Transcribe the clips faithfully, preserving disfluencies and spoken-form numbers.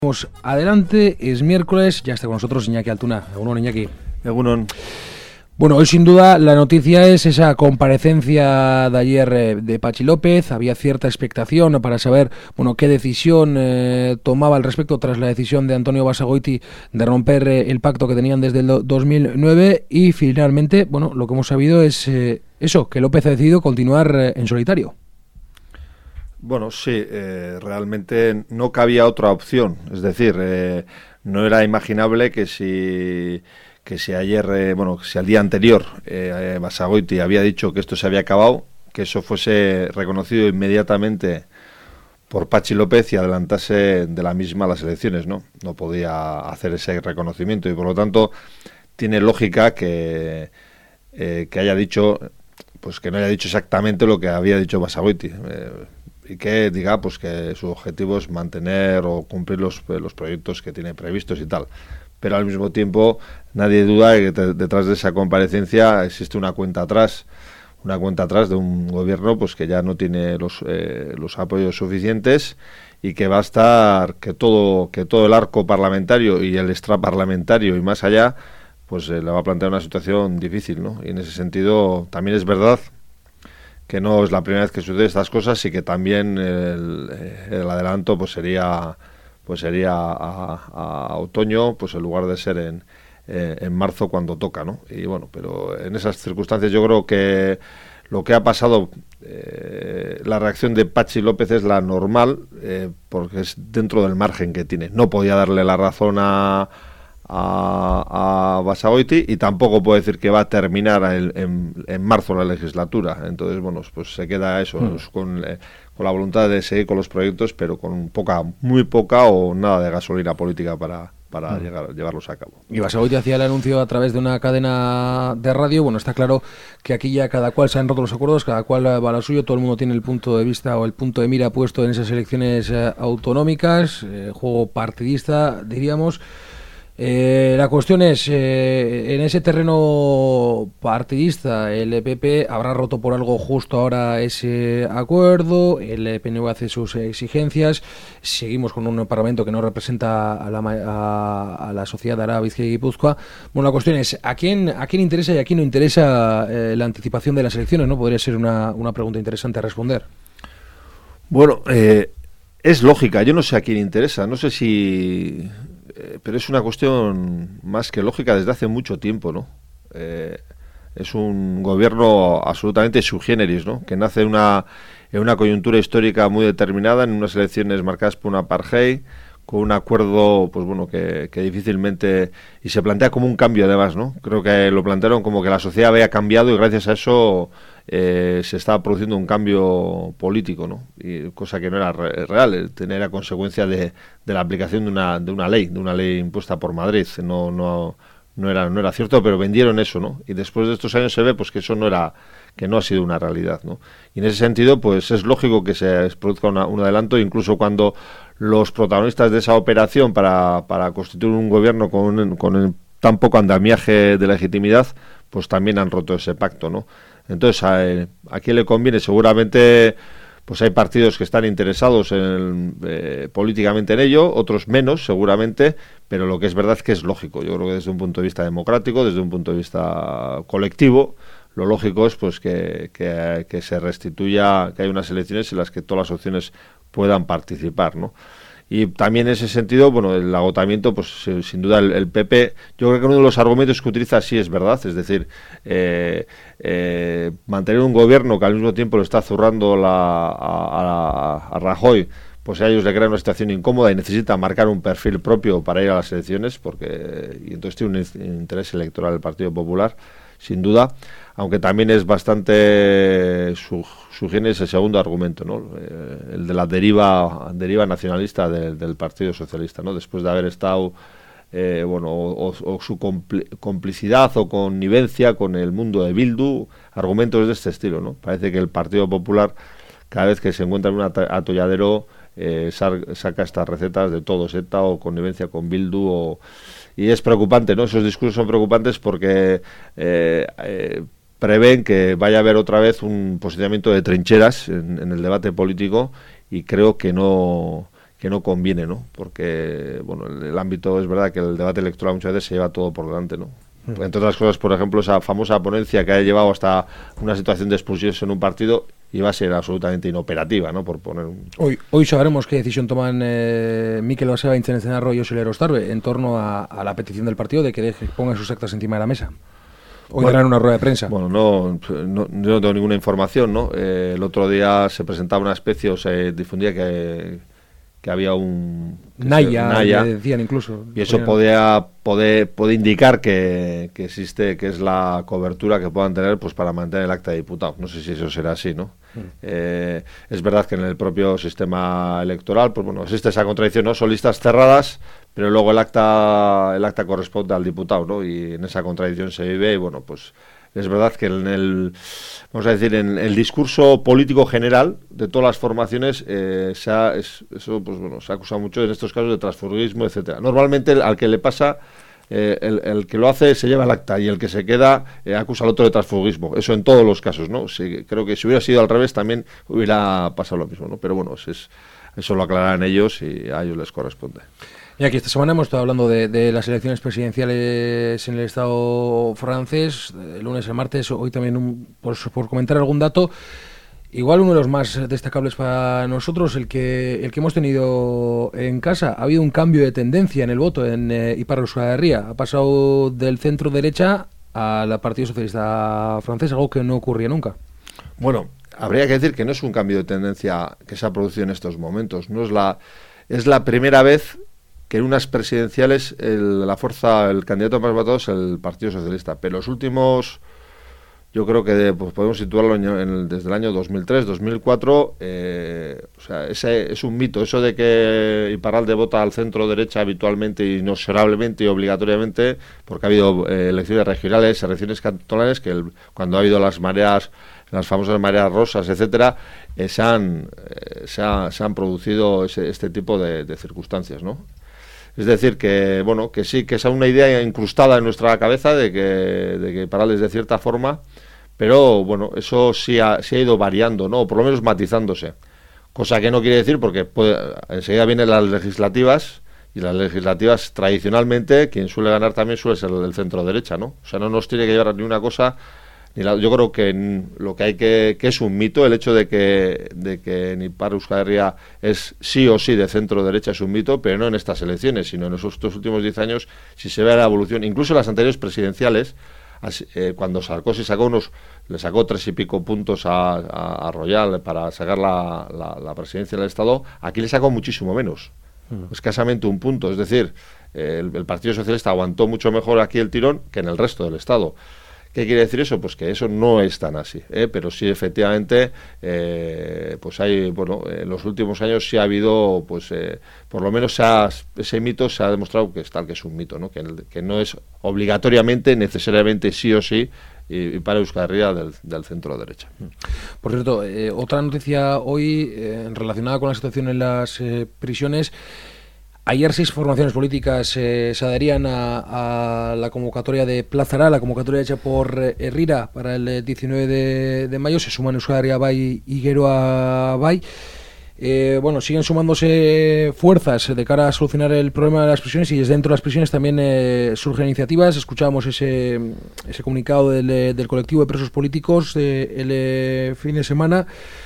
Vamos adelante, es miércoles, ya está con nosotros Iñaki Altuna. Egunon, Iñaki. Egunon. Bueno, hoy sin duda la noticia es esa comparecencia de ayer eh, de Patxi López. Había cierta expectación para saber bueno, qué decisión eh, tomaba al respecto tras la decisión de Antonio Basagoiti de romper eh, el pacto que tenían desde el do- dos mil nueve y finalmente, bueno, lo que hemos sabido es eh, eso, que López ha decidido continuar eh, en solitario. Bueno, sí, eh, realmente no cabía otra opción. Es decir, eh, no era imaginable que si que si ayer, eh, bueno, si al día anterior eh, Basagoiti había dicho que esto se había acabado, que eso fuese reconocido inmediatamente por Patxi López y adelantase de la misma las elecciones, ¿no? No podía hacer ese reconocimiento y por lo tanto tiene lógica que eh, que haya dicho, pues que no haya dicho exactamente lo que había dicho Basagoiti. Eh, y que diga pues que su objetivo es mantener o cumplir los, los proyectos que tiene previstos y tal. Pero al mismo tiempo nadie duda de que te, detrás de esa comparecencia existe una cuenta atrás, una cuenta atrás de un gobierno pues que ya no tiene los, eh, los apoyos suficientes y que va a estar que todo, que todo el arco parlamentario y el extraparlamentario y más allá pues eh, le va a plantear una situación difícil, ¿no? Y en ese sentido también es verdad que no es la primera vez que sucede estas cosas y que también el, el adelanto pues sería pues sería a, a otoño pues en lugar de ser en, eh, en marzo cuando toca, ¿no? Y bueno, pero en esas circunstancias yo creo que lo que ha pasado, eh, la reacción de Patxi López es la normal, eh, porque es dentro del margen que tiene. No podía darle la razón a a, a Basagoiti y tampoco puede decir que va a terminar el, en, en marzo la legislatura. Entonces, bueno, pues se queda eso, mm. con, eh, con la voluntad de seguir con los proyectos, pero con poca, muy poca o nada de gasolina política para, para mm. llegar, llevarlos a cabo. Y Basagoiti hacía el anuncio a través de una cadena de radio. Bueno, está claro que aquí ya cada cual se han roto los acuerdos, cada cual va a lo suyo, todo el mundo tiene el punto de vista o el punto de mira puesto en esas elecciones eh, autonómicas, eh, juego partidista, diríamos. Eh, la cuestión es, eh, en ese terreno partidista, el P P habrá roto por algo justo ahora ese acuerdo, el P N V hace sus exigencias, seguimos con un parlamento que no representa a la, a, a la sociedad de Araba, Bizkaia y Guipúzcoa. Bueno, la cuestión es, ¿a quién, a quién interesa y a quién no interesa eh, la anticipación de las elecciones? ¿No? Podría ser una, una pregunta interesante a responder. Bueno, eh, es lógica, yo no sé a quién interesa, no sé si... pero es una cuestión más que lógica desde hace mucho tiempo, ¿no? Eh, es un gobierno absolutamente sui generis, ¿no? Que nace en una, en una coyuntura histórica muy determinada, en unas elecciones marcadas por un apartheid, con un acuerdo, pues bueno, que, que difícilmente... Y se plantea como un cambio, además, ¿no? Creo que lo plantearon como que la sociedad había cambiado y gracias a eso eh, se estaba produciendo un cambio político, ¿no? Y cosa que no era re- real, era consecuencia de, de la aplicación de una, de una ley, de una ley impuesta por Madrid. No, no, no era, no era cierto, pero vendieron eso, ¿no? Y después de estos años se ve pues que eso no era... que no ha sido una realidad, ¿no? Y en ese sentido, pues es lógico que se produzca una, un adelanto, incluso cuando los protagonistas de esa operación para, para constituir un gobierno con, con tan poco andamiaje de legitimidad, pues también han roto ese pacto, ¿no? Entonces, ¿a, a quién le conviene? Seguramente, pues hay partidos que están interesados en, eh, políticamente en ello, otros menos, seguramente, pero lo que es verdad es que es lógico. Yo creo que desde un punto de vista democrático, desde un punto de vista colectivo, lo lógico es pues que, que, que se restituya, que hay unas elecciones en las que todas las opciones puedan participar, ¿no? Y también en ese sentido, bueno, el agotamiento, pues sin duda el, el P P, yo creo que uno de los argumentos que utiliza sí es verdad, es decir, eh, eh, mantener un gobierno que al mismo tiempo le está zurrando la, a, a, a Rajoy, pues a ellos le crea una situación incómoda y necesita marcar un perfil propio para ir a las elecciones, porque y entonces tiene un interés electoral el Partido Popular, sin duda, aunque también es bastante su, su género el segundo argumento, ¿no? Eh, el de la deriva deriva nacionalista de, del Partido Socialista, ¿no? Después de haber estado, eh, bueno, o, o su compl- complicidad o connivencia con el mundo de Bildu, argumentos de este estilo, ¿no? Parece que el Partido Popular, cada vez que se encuentra en un atolladero, eh, saca estas recetas de todo seta o connivencia con Bildu o... Y es preocupante, ¿no? Esos discursos son preocupantes porque eh, eh, prevén que vaya a haber otra vez un posicionamiento de trincheras en, en el debate político y creo que no que no conviene, ¿no? Porque, bueno, el, el ámbito es verdad que el debate electoral muchas veces se lleva todo por delante, ¿no? Mm. Entre otras cosas, por ejemplo, esa famosa ponencia que ha llevado hasta una situación de expulsión en un partido iba a ser absolutamente inoperativa, ¿no? Por poner un... Hoy, hoy sabremos qué decisión toman eh, Mikel Baseba, Intzentzen Arroyo y José Lerostarbe en torno a, a la petición del partido de que deje, pongan sus actas encima de la mesa. Hoy bueno, darán una rueda de prensa. Bueno, no, no, yo no tengo ninguna información, ¿no? Eh, el otro día se presentaba una especie, o se difundía que, que había un... Que Naya, se, Naya, decían incluso. Y eso podía, puede, puede indicar que, que existe, que es la cobertura que puedan tener pues para mantener el acta de diputado. No sé si eso será así, ¿no? Mm. Eh, es verdad que en el propio sistema electoral, pues bueno, existe esa contradicción, ¿no? Son listas cerradas, pero luego el acta el acta corresponde al diputado, ¿no? Y en esa contradicción se vive y bueno, pues es verdad que en el, vamos a decir, en el discurso político general de todas las formaciones eh, se ha, es, eso pues bueno, se ha acusado mucho en estos casos de transfugismo, etcétera. Normalmente al que le pasa, eh, el, el que lo hace se lleva el acta y el que se queda eh, acusa al otro de transfugismo. Eso en todos los casos, ¿no? Sí, creo que si hubiera sido al revés también hubiera pasado lo mismo, ¿no? Pero bueno, es, es, eso lo aclararán ellos y a ellos les corresponde. Y aquí esta semana hemos estado hablando de, de las elecciones presidenciales en el Estado francés, el lunes, el martes, hoy también, un, por, por comentar algún dato, igual uno de los más destacables para nosotros, el que el que hemos tenido en casa. Ha habido un cambio de tendencia en el voto en eh, Ipar Euskal Herria. Ha pasado del centro-derecha al Partido Socialista francés, algo que no ocurría nunca. Bueno, habría que decir que no es un cambio de tendencia que se ha producido en estos momentos. No es la, es la primera vez que en unas presidenciales el, la fuerza, el candidato más votado es el Partido Socialista, pero los últimos, yo creo que de, pues podemos situarlo en el, desde el año dos mil tres, dos mil cuatro, eh, o sea, ese es un mito, eso de que Iparralde vota al centro derecha habitualmente, inexorablemente y obligatoriamente, porque ha habido eh, elecciones regionales, elecciones cantonales, que el, cuando ha habido las mareas, las famosas mareas rosas, etcétera, eh, se, han, eh, se, ha, se han producido ese, este tipo de, de circunstancias, ¿no? Es decir, que bueno, que sí, que es una idea incrustada en nuestra cabeza de que, de que Parales de cierta forma, pero bueno, eso sí ha, sí ha ido variando, ¿no? O por lo menos matizándose. Cosa que no quiere decir, porque puede, enseguida vienen las legislativas, y las legislativas tradicionalmente, quien suele ganar también suele ser el centro derecha, ¿no? O sea, no nos tiene que llevar ni una cosa. Yo creo que lo que hay que que es un mito el hecho de que de que en Ipar Euskal Herria es sí o sí de centro derecha, es un mito, pero no en estas elecciones, sino en estos últimos diez años. Si se ve la evolución, incluso en las anteriores presidenciales, así, eh, cuando Sarkozy sacó unos, le sacó tres y pico puntos a, a, a Royal para sacar la, la, la presidencia del Estado, aquí le sacó muchísimo menos, mm. escasamente un punto. Es decir, eh, el, el Partido Socialista aguantó mucho mejor aquí el tirón que en el resto del Estado. ¿Qué quiere decir eso? Pues que eso no es tan así, ¿eh? Pero sí, efectivamente, eh, pues hay, bueno, en los últimos años sí ha habido, pues, eh, por lo menos se ha, ese mito se ha demostrado que es tal, que es un mito, ¿no? Que, que no es obligatoriamente, necesariamente, sí o sí, y, y para Euskal Herria del, del centro derecha. Por cierto, eh, otra noticia hoy eh, relacionada con la situación en las eh, prisiones. Ayer seis formaciones políticas eh, se adherían a, a la convocatoria de Plaza Ara, la convocatoria hecha por eh, Herrira para el diecinueve de, de mayo. Se suman Euskal Herria Bai y Geroa Bai. Eh, bueno, siguen sumándose fuerzas de cara a solucionar el problema de las prisiones, y desde dentro de las prisiones también eh, surgen iniciativas. Escuchábamos ese, ese comunicado del, del colectivo de presos políticos eh, el eh, fin de semana.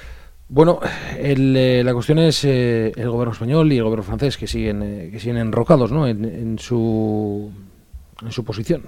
Bueno, el, eh, la cuestión es eh, el gobierno español y el gobierno francés que siguen eh, que siguen enrocados, ¿no? en, en su en su posición.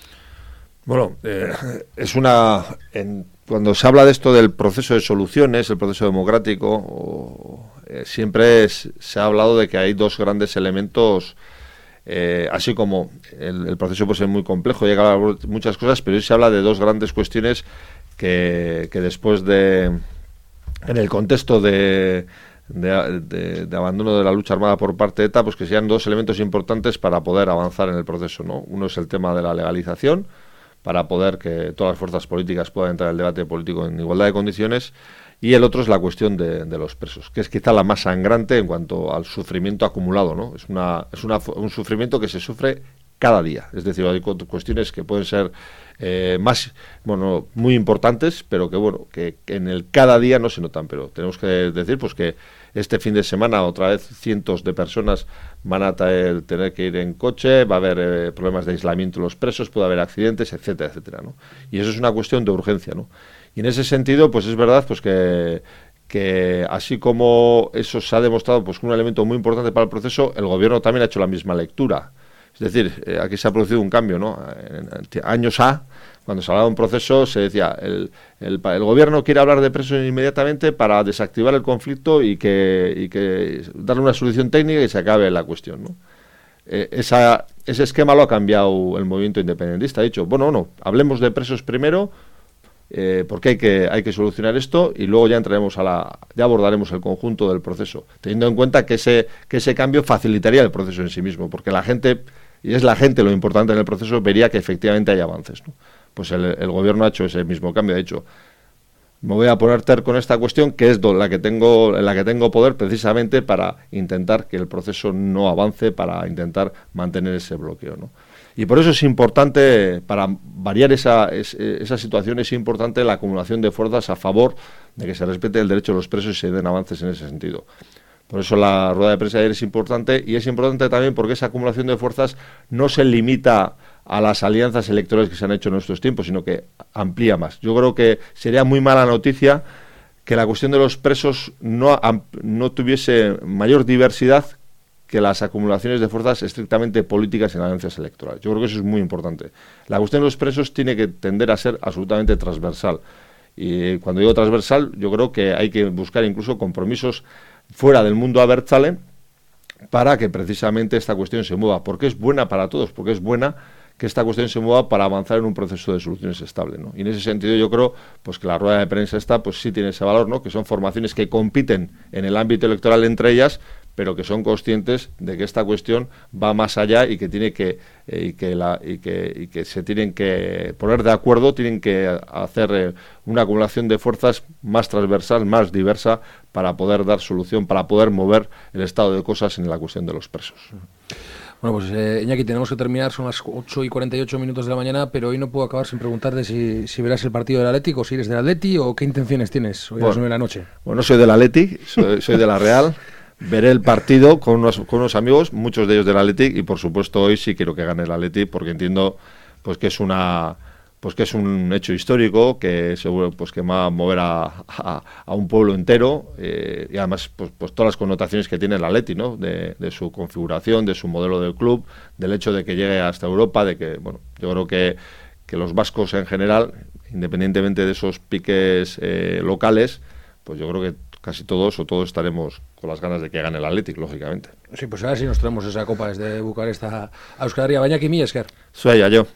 Bueno, eh, es una en, cuando se habla de esto del proceso de soluciones, el proceso democrático, o, eh, siempre es, se ha hablado de que hay dos grandes elementos. Eh, así como el, el proceso puede ser muy complejo, llega a hablar de muchas cosas, pero hoy se habla de dos grandes cuestiones que, que después de en el contexto de, de, de, de abandono de la lucha armada por parte de ETA, pues que sean dos elementos importantes para poder avanzar en el proceso, ¿no? Uno es el tema de la legalización, para poder que todas las fuerzas políticas puedan entrar en el debate político en igualdad de condiciones, y el otro es la cuestión de, de los presos, que es quizá la más sangrante en cuanto al sufrimiento acumulado, ¿no? Es una es una, un sufrimiento que se sufre cada día. Es decir, hay cuestiones que pueden ser eh, más, bueno, muy importantes, pero que bueno, que, que en el cada día no se notan. Pero tenemos que decir, pues que este fin de semana otra vez cientos de personas van a tener, tener que ir en coche, va a haber eh, problemas de aislamiento de los presos, puede haber accidentes, etcétera, etcétera, ¿no? Y eso es una cuestión de urgencia, ¿no? Y en ese sentido, pues es verdad, pues que que así como eso se ha demostrado pues un elemento muy importante para el proceso, el gobierno también ha hecho la misma lectura. Es decir, eh, aquí se ha producido un cambio, ¿no? En, en años A, cuando se hablaba de un proceso, se decía, el, el, el gobierno quiere hablar de presos inmediatamente para desactivar el conflicto y que, y que darle una solución técnica y se acabe la cuestión, ¿no? Eh, esa, ese esquema lo ha cambiado el movimiento independentista. Ha dicho, bueno, no, hablemos de presos primero, Eh, porque hay que hay que solucionar esto y luego ya entraremos a la ya abordaremos el conjunto del proceso, teniendo en cuenta que ese que ese cambio facilitaría el proceso en sí mismo, porque la gente, y es la gente lo importante en el proceso, vería que efectivamente hay avances, ¿no? Pues el, el gobierno ha hecho ese mismo cambio. De hecho, me voy a poner terco en esta cuestión, que es la que tengo en la que tengo poder precisamente para intentar que el proceso no avance, para intentar mantener ese bloqueo, ¿no? Y por eso es importante, para variar esa, es, esa situación, es importante la acumulación de fuerzas a favor de que se respete el derecho de los presos y se den avances en ese sentido. Por eso la rueda de prensa de ayer es importante, y es importante también porque esa acumulación de fuerzas no se limita a las alianzas electorales que se han hecho en nuestros tiempos, sino que amplía más. Yo creo que sería muy mala noticia que la cuestión de los presos no, no tuviese mayor diversidad que las acumulaciones de fuerzas estrictamente políticas en alianzas electorales. Yo creo que eso es muy importante. La cuestión de los presos tiene que tender a ser absolutamente transversal. Y cuando digo transversal, yo creo que hay que buscar incluso compromisos fuera del mundo abertzale para que precisamente esta cuestión se mueva, porque es buena para todos, porque es buena que esta cuestión se mueva para avanzar en un proceso de soluciones estable, ¿no? Y en ese sentido yo creo pues que la rueda de prensa esta pues sí tiene ese valor, ¿no? Que son formaciones que compiten en el ámbito electoral entre ellas, pero que son conscientes de que esta cuestión va más allá y que tiene que eh, y que la y que y que se tienen que poner de acuerdo, tienen que hacer eh, una acumulación de fuerzas más transversal, más diversa, para poder dar solución, para poder mover el estado de cosas en la cuestión de los presos. Bueno, pues eh, Iñaki, tenemos que terminar, son las ocho y cuarenta y ocho minutos de la mañana, pero hoy no puedo acabar sin preguntarte si, si verás el partido del Atlético, si eres del Atleti o qué intenciones tienes hoy a las nueve de la noche. Bueno, soy del Atleti, soy, soy de la Real. Veré el partido con unos, con unos amigos, muchos de ellos del Athletic, y por supuesto hoy sí quiero que gane el Athletic, porque entiendo pues que es una pues que es un hecho histórico que seguro pues que va a mover a, a, a un pueblo entero, eh, y además pues, pues todas las connotaciones que tiene el Athletic, ¿no? De, de su configuración, de su modelo del club, del hecho de que llegue hasta Europa, de que bueno, yo creo que que los vascos en general, independientemente de esos piques eh, locales, pues yo creo que casi todos o todos estaremos con las ganas de que gane el Athletic, lógicamente. Sí, pues a ver si nos traemos esa copa desde Bucarest a Euskal Herria. Bañaki, mi esker. Soy yo.